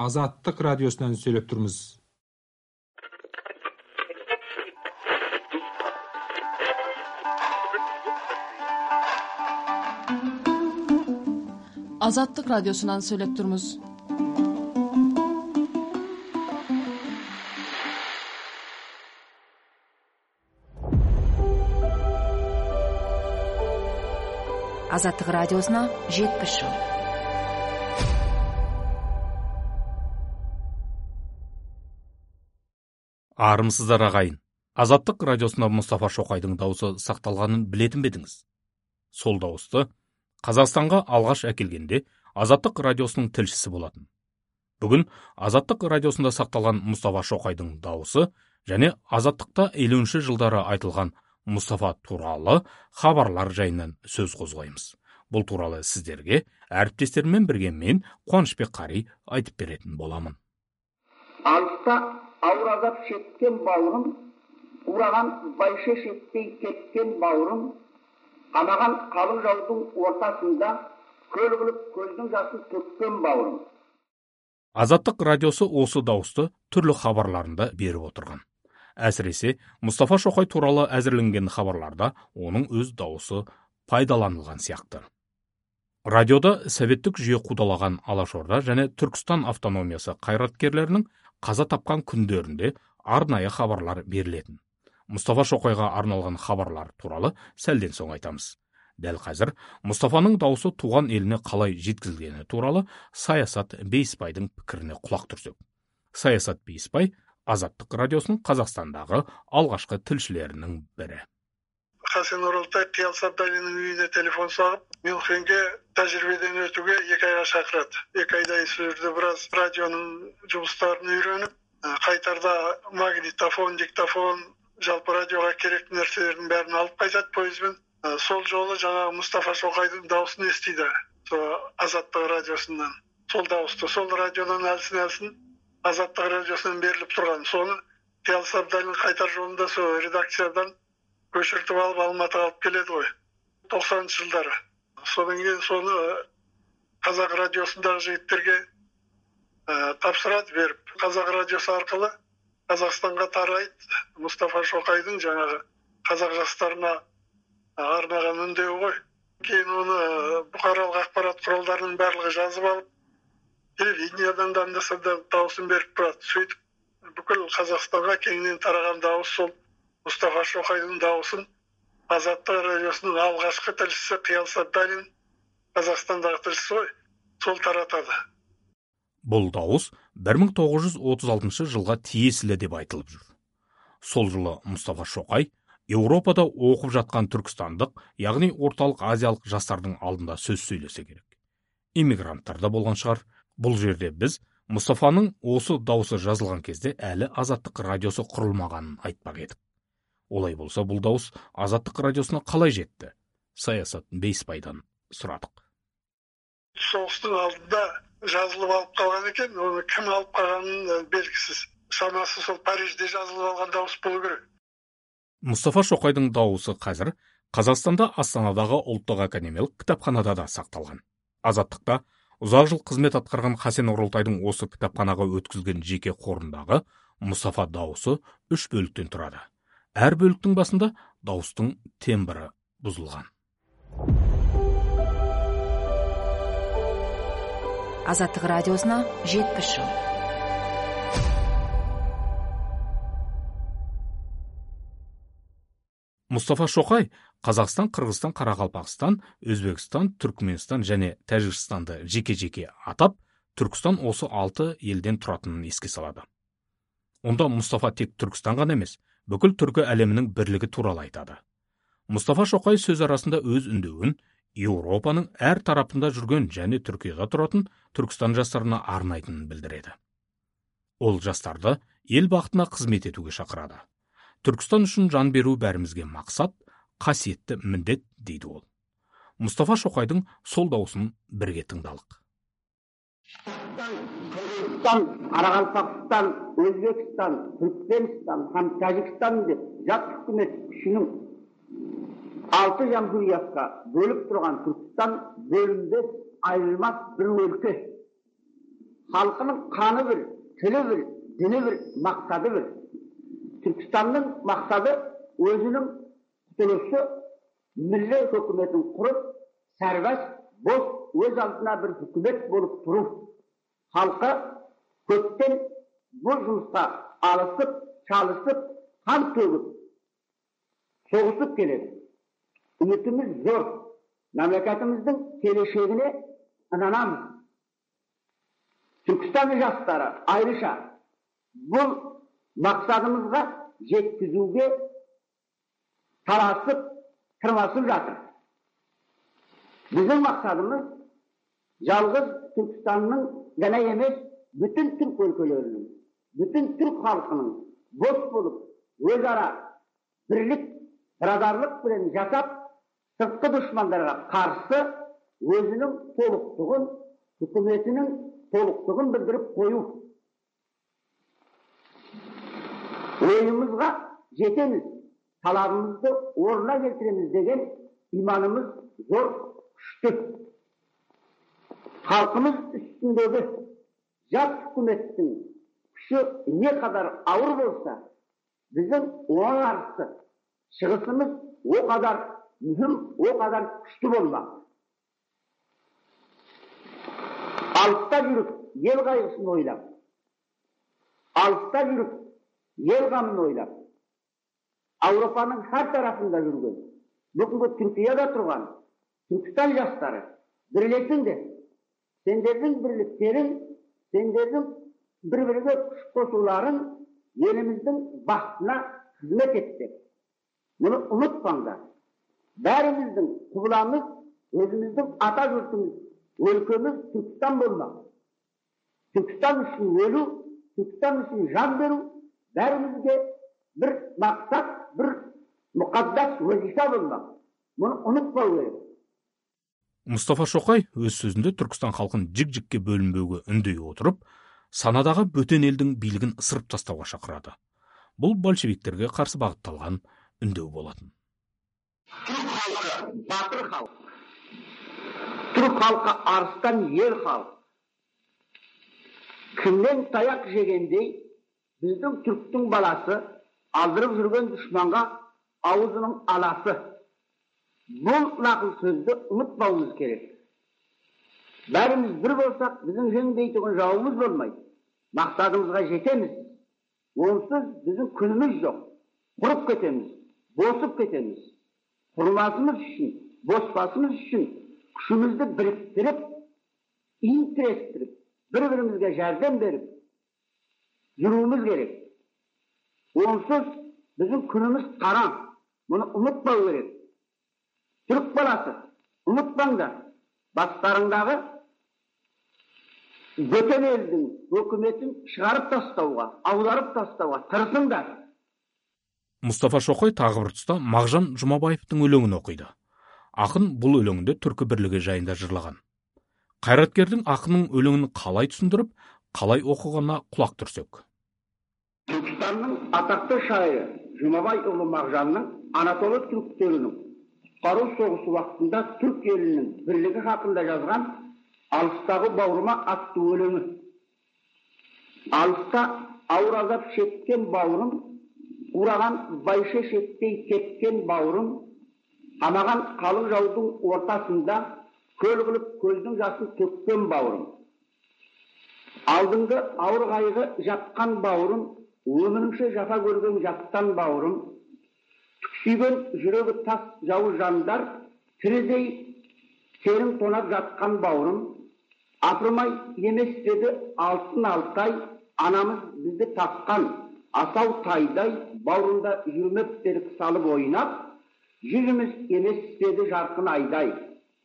Азаттык радиосунан сүйлөп турмуз. Азаттык радиосунан сүйлөп турмуз. Азаттык радиосуна 70 жыл. Армысыздар ағайын. Азаттык радиосында Мұстафа Шоқайдың дауысы сақталғанын білетін бедіңіз. Сол дауысты Қазақстанға алғаш әкелгенде Азаттык радиосының тілшісі болатын. Бүгін Азаттык радиосында сақталған Мұстафа Шоқайдың дауысы және Азаттықта 50-ші жылдары айтылған Мұстафа туралы хабарлар жайынан сөз қозғаймыз. Бұл туралы сіздерге әріптестеріммен бірге мен Қуанышбек Қари айтып беретін боламын. Алыста ауыр азап шеккен бауырым, ураған байше шекпей кеткен бауырым, қамаған қалың жаудың ортасында көл қылып көздің жасын төккен бауырым. Азаттык радиосы осы дауысты түрлі хабарларында беріп отырған. Әсіресе Мұстафа Шоқай туралы әзірленген хабарларда оның өз дауысы пайдаланылған сияқты. Радиода советтік жүйе қудалаған Алашорда және Түркістан автономиясы қайраткерлерінің қаза тапқан күндерінде арнайы хабарлар берілетін. Мұстафа Шоқайға арналған хабарлар туралы сәлден соң айтамыз. Дәл қазір Мұстафаның дауысы туған еліне қалай жеткізілгені туралы Саясат Бейсбайдың пікіріне құлақ түрсек. Саясат Бейсбай Азаттык радиосының Қазақстандағы алғашқы тілшілерінің бірі. Хасен Оралтай Қиял Сабдалинің үйіне телефон соғып, Мюнхенге тәжірибеден өтуге 2 айға шақырады. 2 айдай сөзді біраз радионың жұмыстарын үйреніп, қайтарда магнитофон, диктофон, жалпы радиоға керек нәрселердің бәрін алып қайтады пойызбен. Сол жолы жаңағы Мұстафа Шоқайдың дауысын естиді. Азаттык радиосынан. Сол дауысты, сол радионан әлсін Азаттык радиосынан беріліп тұрған. Соны Қиял Сабдалин қайтар жолында сол редакциядан көшіртіп алып Алматыға алып келеді ғой. 90-шы жылдары. Содан кейін соны Қазақ радиосындағы жігіттерге тапсырады беріп. Қазақ радиосы арқылы Қазақстанға тарайды. Мұстафа Шоқайдың жаңағы қазақ жастарына арнаған үндеуі ғой. Кейін оны бұқаралық ақпарат құралдарының барлығы жазып алып, телевидениедан да дауысын беріп тұрады. Сөйтіп бүкіл Қазақстанға кеңінен тараған дауыс сол Мұстафа Шоқайдың дауысын Азаттык радиосының алғашқы тілшісі Қиял Сабдалин, Қазақстандағы тілшісі ғой, сол таратады. Бұл дауыс 1936 жылға тиесілі деп айтылып жүр. Сол жылы Мұстафа Шоқай Еуропада оқып жатқан түркістандық, яғни орталық азиялық жастардың алдында сөз сөйлесе керек. Иммигранттар да болған шығар. Бұл жерде біз Мұстафаның осы дауысы жазылған кезде әлі Азаттык радиосы құрылмағанын айтпақ едік. Олай болса, бұл дауыс Азаттык радиосына қалай жетті? Саясат Бейсбайдан сұрадық. Соғыстың алдында жазылып алып қалған екен, оны кім алып қалғанын белгісіз. Шамасы сол Парижде жазылып алған дауыс болу керек. Мұстафа Шоқайдың дауысы қазір Қазақстанда Астанадағы ұлттық академиялық кітапханада да сақталған. Азаттықта ұзақ жыл қызмет атқарған Хасен Оралтайдың осы кітапханаға өткізген жеке қорындағы Мұстафа дауысы 3 бөліктен тұрады. Әр бөліктің басында дауыстың тембрі бұзылған. Азаттык радиосуна 70 жыл. Мұстафа Шоқай Қазақстан, Қырғызстан, Қарақалпақстан, Өзбекстан, Түркменстан және Тәжікстанды жеке-жеке атап, Түркістан осы 6 елден тұратынын еске салады. Онда Мұстафа тек Түркістан ғана емес, бүкіл түркі әлемінің бірлігі туралы айтады. Мұстафа Шоқай сөз арасында өз үндеуін Еуропаның әр тарапында жүрген және Түркияда тұратын Түркістан жастарына арнайтынын білдіреді. Ол жастарды ел бақытына қызмет етуге шақырады. Түркістан үшін жан беру бәрімізге мақсат, қасиетті міндет дейді ол. Мұстафа Шоқайдың сол дауысын бірге тыңдалық. Қырғызстан, Қарақалпақстан, Өзбекстан, Түркменстан һәм Тәжікстан деп жат үкімет күшінің 6 jamhuriyatқа бөліп тұрған Түркістан бөлінбес айырылмас бір өлке. Halkının kanı bir, tili bir, dini bir, maksadı bir. Türkistan'ın maksadı özünün tutuluşu, milli hükümetin kurup, serbest, boş, öz altına bir hükümet bulup durup, halka kökten bu жұмысқа alışıp, çalışıp, kan tөгüp, soğusup gelir. Ümitimiz zor. Memleketimizin geleceğine inanamız. Türkistan jastları ayrıca bu maksadımızga yetkizүүge tarasıp, tırmasıp жатыр. Bizim maksadımız yalnız Türkistan'ın gene emes, bütün Türk ülkelerinin, bütün Türk halkının boş bulup, özara birlik, biradarlık bilen jasap, sırtkı düşmanlara karşı özünün toluktuğun, hükümetinin toluktuğun bildirip koyu. Oyunumuzga jetemiz, talabımızda oruna getiremiz degen imanımız zor güçlü. Halkımız üstündeki jat hükümetin şu ne kadar ağır olsa bizim ona karşı çıkışımız o kadar mühim, o kadar güçlü olmak. Altta yürüp yel kaygısını oylap, altta yürüp yel gamını oylap, Avrupa'nın her tarafında yürüyen, bugün Türkiye'de turgan Türkistan jastları birleşsin de, senlerin birliklerin, senlerin birbirine koşulların yerimizin bahtına hizmet etti. Bunu unutmayın. Bärimizin kubulamız, özümüzün ata yurtumuz, ülkemiz Türkistan olmak. Türkistan için ölü, Türkistan için can veru, bärimizge bir maksat, bir mukaddas vazife olmak. Bunu unutmayın. Мұстафа Шоқай өз сөзінде Түркістан халқын жік-жікке бөлінбеуге үндей отырып, санадағы бөтен елдің билігін ысырып тастауға шақырады. Бұл большевиктерге қарсы бағытталған үндеу болатын. Türk halkı, batır halk. Türk halkı arıstan yer halk. Kimden tayak jegendey, bizden Türktün balası, aldırıp жүрген düşmanga ağzının alası. Bu nakıl sözde unutmamamız gerek. Bärimiz bir bolsak, bizim jengdey tugan jawabımız olmaydı. Maksadımızga jetemiz. Onsuz bizim günümüz yok. Kurup ketemiz, bozup ketemiz. Kurulmasımız için, bozmasımız için güçümüzü biriktirip, interesttirip, birbirimizge yardım verip, yürümemiz gerek. Onsuz bizim günümüz karan. Bunu unutmau gerek. Türk balası, unutmаңдар, бастарыңдағы бөтен елдің өкіметін шығарып тастауға, аударып тастауға тырысыңдар. Мұстафа Шоқай тағы бір тұста Мағжан Жұмабаевтың өлеңін оқиды. Ақын бұл өлеңінде түркі бірлігі жайында жырлаған. Қайраткердің ақынның өлеңін қалай түсіндіріп, қалай оқығанына құлақ түрсек. Түркістанның атақты шайыры Жұмабайұлы Мағжанның Анатолы түріктерінің Қару соғысы вақытында Түрк елінің бірлігі хақында жазған Алыстағы бауырыма атты өлеңі. Алыста ауыр азап шеккен бауырым, ураған байше шектей кеткен бауырым, қамаған қалың жаудың ортасында көл қылып көздің жасын төккен бауырым. Алдыңғы ауыр қайғы жатқан бауырым, өміріңше жафа көрген жаттан бауырым, Түксүйген жүрегі тас жауыз жандар, тірідей серін тонап жатқан бауырым, апырмай емес деді алтын алтай, анамыз бізді тапқан асау тайдай, бауырында жүрмептерік салып ойнап, жүзіміз емес деді жарқын айдай.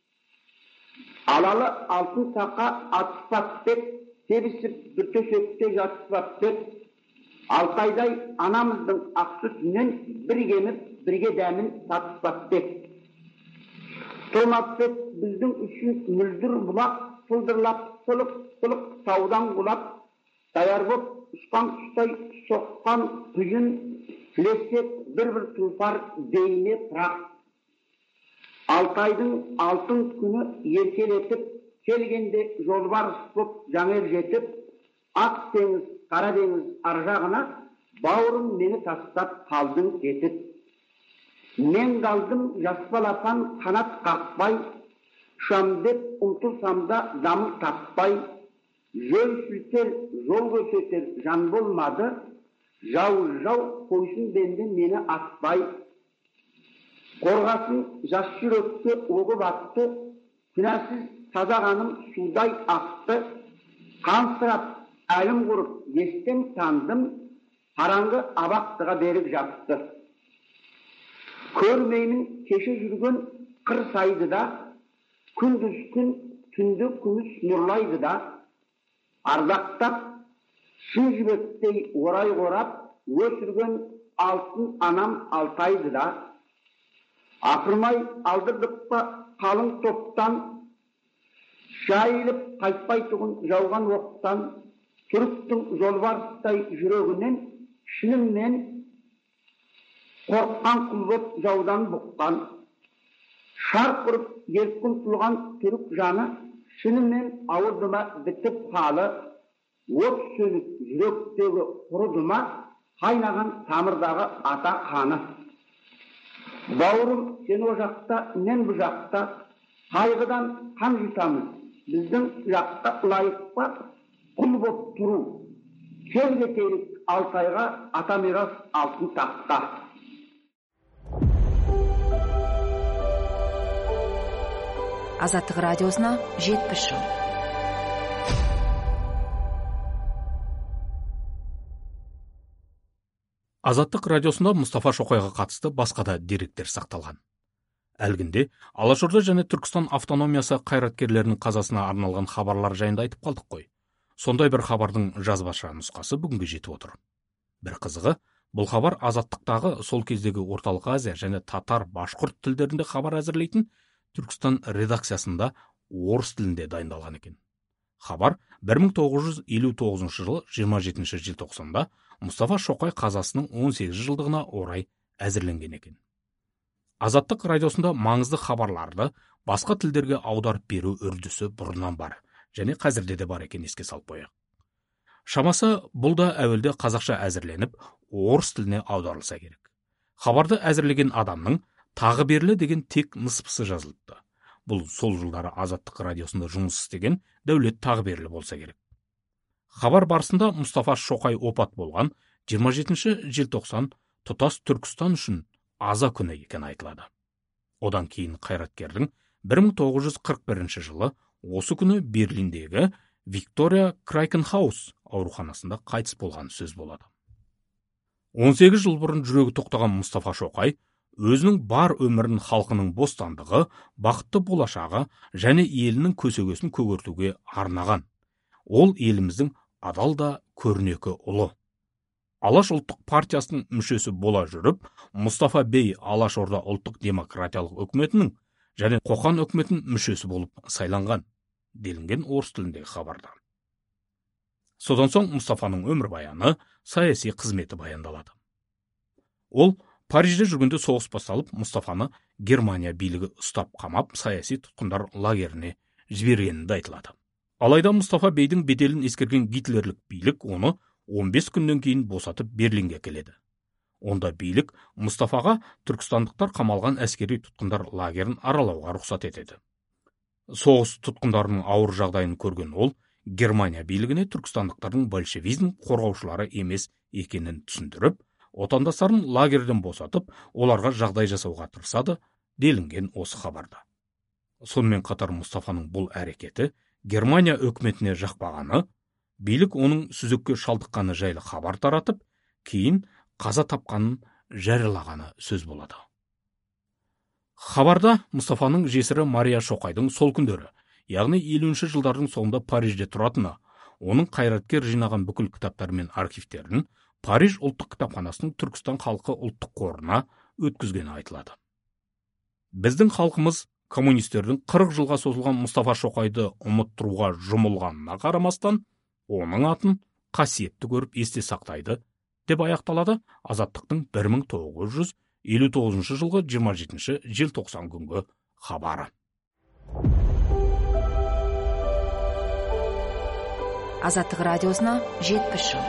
Алалы алтын сақа атыспап деп, себісіп бір төсекте жатыспап деп, Алтайдай анамыздың ақ сүтінен бір кеміп, бірге дәмін татыспап деп. Томап деп біздің үшін мүлдір бұлақ, сылдырлап, сылық таудан құлап, даяр боп ұшқан құстай соққан құйын, тілесек бір-бір тұлпар дейіне пырақ. Алтайдың алтын күні еркелетіп, келгенде жолбарыс боп жаңел жетіп, ақ теңіз, қара теңіз ар жағына, бауырым мені тастап қалдың кетіп. Мен қалдым жас балапан қанат қақпай, ұшам деп ұмтылсам да дамыл таппай, жол сілтер, жол көрсетер жан болмады, жау қойсын бенді мені атпай. Қорғасын жас жүрекке оғы батты, күнәсіз таза қаным судай ақты, қансырап әлім құрып естен тандым, қараңғы абақтыға беріп жапты. Көрмеймін кеше жүрген қыр сайды да, күндіз күн, түнді күміс нұрлайды да, ардақтап, шын жібектей орай қорап, өсірген алтын анам алтайды да, апырмай алдырдық па қалың топтан, жайылып қайтпайтұғын жауған оқтан, түріктің жолбарыстай жүрегінен, шынымен қорққан құлбет жаудан бұққан, шарқ ұрып еркін тұлған түрік жаны, шынымен ауырдыма бітіп қалы, от сөніп жүректегі құрыдыма, қайнаған тамырдағы ата қаны. Бауырым, сен о жақта, мен бұ жақта, қайғыдан қан жұтамыз, біздің жақта лайық па, құл боп тұру, кел кетелік Алтайға, ата мирас алтын тақта. Азаттық радиосына 70 жыл. Азаттық радиосында Мұстафа Шоқайға қатысты басқа да деректер сақталған. Әлгінде Алашорда және Түркістан автономиясы қайраткерлерінің қазасына арналған хабарлар жайында айтып қалдық қой. Сондай бір хабардың жазбаша нұсқасы бүгінге жетіп отыр. Бір қызығы, бұл хабар Азаттықтағы сол кездегі Орталық Азия және татар, башқұрт тілдерінде хабар әзірлейтін Түркістан редакциясында орыс тілінде дайындалған екен. Хабар 1959 жылы 27 желтоқсанда Мұстафа Шоқай қазасының 18 жылдығына орай әзірленген екен. Азаттық радиосында маңызды хабарларды басқа тілдерге аударып беру үрдісі бұрыннан бар, және қазірде де бар екен, еске салып қояйық. Шамасы бұл да әуелде қазақша әзірленіп, орыс тіліне аударылса керек. Хабарды әзірлеген адамның тағы берлі деген тек ныспысы жазылыпты. Бұл сол жылдары Азаттық радиосында жұмыс істеген Дәулет Тағыберлі болса керек. Хабар барысында Мұстафа Шоқай опат болған 27 желтоқсан тұтас Түркістан үшін аза күні екен айтылады. Одан кейін қайраткердің 1941 жылы осы күні Берлиндегі Виктория Крайкенхаус ауруханасында қайтыс болған сөз болады. 18 жыл бұрын жүрегі тоқтаған Мұстафа Шоқай өзінің бар өмірін халқының бостандығы, бақытты болашағы және елінің көсегесін көгертуге арнаған. Ол еліміздің адал да көрнекі ұлы. Алаш ұлттық партиясының мүшесі бола жүріп, Мұстафа бей Алашорда ұлттық демократиялық үкіметінің және Қоқан үкіметінің мүшесі болып сайланған, делінген орыс тіліндегі хабарда. Содан соң Мұстафаның өмірбаяны, саяси қызметі баяндалады. Ол Парижде жүргенде соғыс басталып, Мұстафаны Германия билігі ұстап қамап, саяси тұтқындар лагеріне жібергені айтылады. Алайда Мұстафа бейдің беделін ескерген гитлерлік билік оны 15 күннен кейін босатып Берлинге келеді. Онда билік Мұстафаға түркістандықтар қамалған әскери тұтқындар лагерін аралауға рұқсат етеді. Соғыс тұтқындарының ауыр жағдайын көрген ол, Германия билігіне түркістандықтардың большевизм қорғаушылары емес екенін түсіндіріп, отандастарын лагерден босатып, оларға жағдай жасауға тырысады, делінген осы хабарда. Сонымен қатар Мұстафаның бұл әрекеті Германия өкіметіне жақпағаны, билік оның сүзекке шалдыққаны жайлы хабар таратып, кейін қаза тапқанын жариялағаны сөз болады. Хабарда Мұстафаның жесірі Мария Шоқайдың сол күндері, яғни 50-ші жылдардың соңында Парижде тұратыны, оның қайраткер жинаған бүкіл кітаптары мен архивтерін Париж ұлттық кітапханасының Түркістан халқы ұлттық қорына өткізгені айтылады. Біздің халқымыз коммунистердің 40 жылға созылған Мұстафа Шоқайды ұмыттыруға жұмылғанына қарамастан, оның атын қасиетті көріп есте сақтайды, деп аяқталады Азаттықтың 1959 жылғы 27 желтоқсан күнгі хабары. Азаттық радиосына 70 жыл.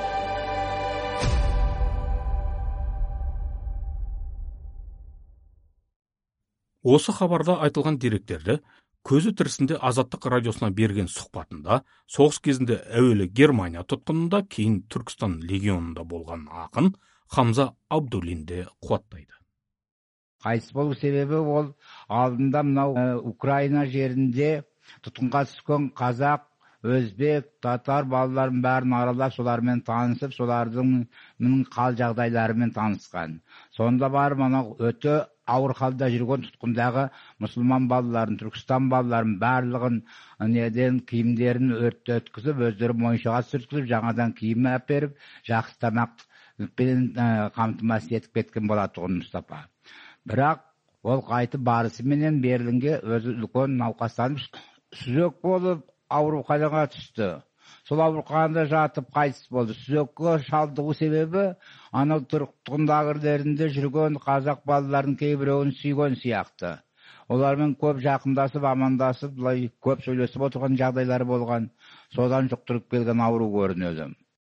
Осы хабарда айтылған деректерді көзі тірісінде Азаттық радиосына берген сұхбатында, соғыс кезінде әуелі Германия тұтқынында, кейін Түркістан легионында болған ақын Хамза Абдуллин де қуаттайды. Қайтыс болу себебі ол алдында мынау Украина жерінде тұтқынға түскен қазақ, өзбек, татар балаларын бәрін аралап, солармен танысып, солардың қал жағдайларымен танысқан. Сонда бар мынау өте ауыр халда жүрген тұтқындағы мұсылман балаларын, Түркістан балаларын барлығын киімдерін өртті өткізіп, өздері моншаға сүрткізіп, жаңадан киім әперіп, жақсы тамақпен қамтамасыз етіп кеткен болатын Мұстафа. Бірақ ол қайтып барысыменен Берлинге өзі үлкен науқастанып, сүзек болып ауруханаға түсті. Сол ауруханада жатып қайтыс болды. Сүзекке шалдығу себебі анау тұтқындағыларында жүрген қазақ балаларын кейбіреуін сүйген сияқты. Олармен көп жақындасып, амандасып, көп сөйлесіп отырған жағдайлары болған. Содан жұқтырып келген ауру көрінеді.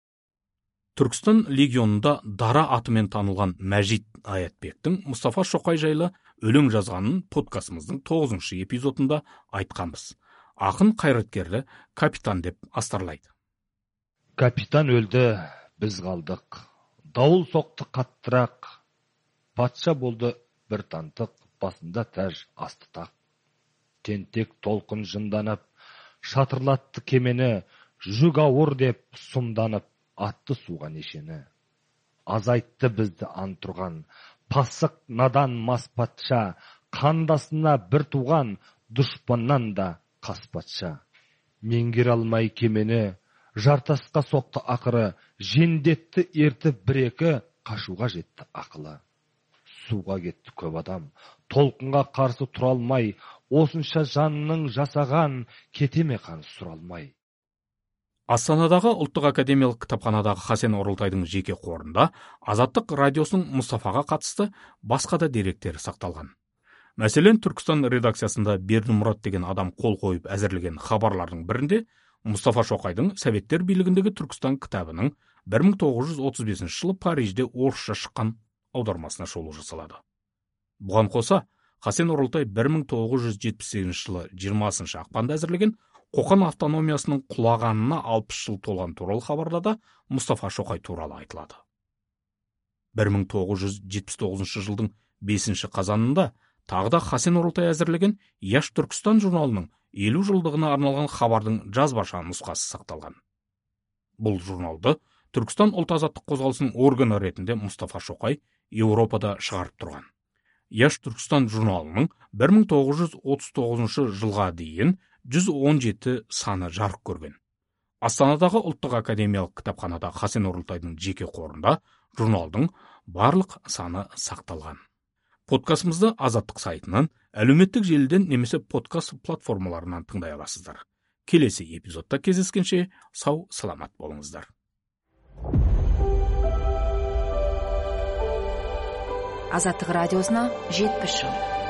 Түркістан легионында дара атымен танылған Мәжит Аятбектің Мұстафа Шоқай жайлы өлең жазғанын подкастымыздың 9-шы эпизодында айтқанбыз. Ақын қайраткерді капитан деп астарлайды. Капитан өлді, біз қалдық. Дауыл соқты қаттырақ. Патша болды бір тантық, басында тәж асты тақ. Тентек толқын жынданып, шатырлатты кемені, жүк ауыр деп сұмданып, атты суға нешені. Азайтты бізді антұрған, пасық надан мас патша, қандасына бір туған, дұшпаннан да қас патша. Меңгер алмай кемені, жартасқа соқты ақыры, жендетті ертіп бір-екі, қашуға жетті ақылы. Суға кетті көп адам, толқынға қарсы тұра алмай, осынша жанның жасаған, кетеме қан сұралмай. Астанадағы ұлттық академиялық кітапханадағы Хасен Оралтайдың жеке қорында Азаттық радиосының Мұстафаға қатысты басқа да деректері сақталған. Мәселен, Түркістан редакциясында Бердімұрат деген адам қол қойып әзірлеген хабарлардың бірінде Мұстафа Шоқайдың Советтер билігіндегі Түркістан кітабының 1935 жылы Парижде орысша шыққан аудармасына шолу жасалады. Бұған қоса, Хасен Оралтай 1978 жылы 20 ақпанда әзірлеген Қоқан автономиясының құлағанына 60 жыл толған туралы хабарда да Мұстафа Шоқай туралы айтылады. 1979 жылдың 5 қазанында тағы да Хасен Оралтай әзірлеген Яш Түркістан журналының 50 жылдығына арналған хабардың жазбаша нұсқасы сақталған. Бұл журналды Түркістан ұлт-азаттық қозғалысының органы ретінде Мұстафа Шоқай Еуропада шығарып тұрған. Яш Түркістан журналының 1939 жылға дейін 117 саны жарық көрген. Астанадағы ұлттық академиялық кітапханада Хасен Оралтайдың жеке қорында журналдың барлық саны сақталған. Подкастымызды Азаттық сайтынан, әлеуметтік желіден немесе подкаст платформаларынан тыңдай аласыздар. Келесі эпизодта кездескенше сау саламат болыңыздар. Азаттық радиосына 70 жыл.